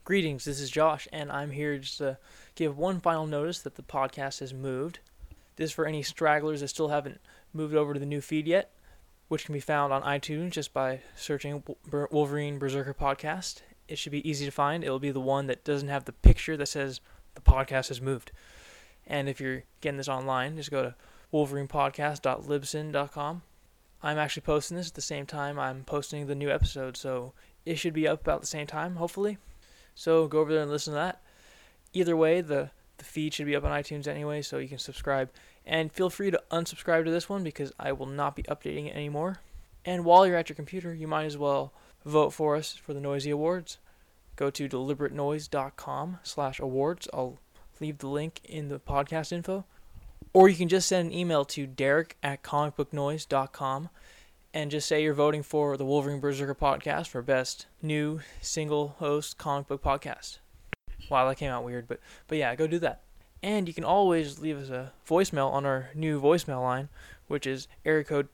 Greetings, this is Josh, and I'm here just to give one final notice that the podcast has moved. This is for any stragglers that still haven't moved over to the new feed yet, which can be found on iTunes just by searching Wolverine Berserker Podcast. It should be easy to find. It'll be the one that doesn't have the picture that says the podcast has moved. And if you're getting this online, just go to wolverinepodcast.libsyn.com. I'm actually posting this at the same time I'm posting the new episode, so it should be up about the same time, hopefully. So go over there and listen to that. Either way, the feed should be up on iTunes anyway, so you can subscribe. And feel free to unsubscribe to this one because I will not be updating it anymore. And while you're at your computer, you might as well vote for us for the Noisy Awards. Go to deliberatenoise.com/awards. I'll leave the link in the podcast info. Or you can just send an email to derek@comicbooknoise.com and just say you're voting for the Wolverine Berserker Podcast for best new single host comic book podcast. Wow, that came out weird, but yeah, go do that. And you can always leave us a voicemail on our new voicemail line, which is area code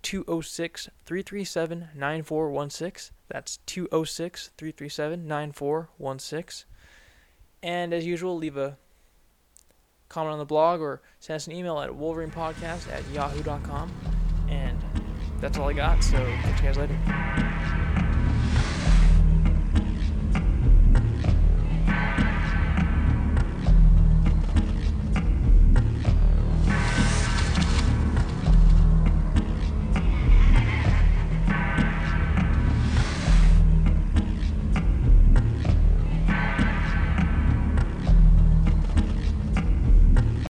206-337-9416. That's 206-337-9416. And as usual, leave a comment on the blog or send us an email at wolverinepodcast@yahoo.com. And that's all I got, so catch you guys later.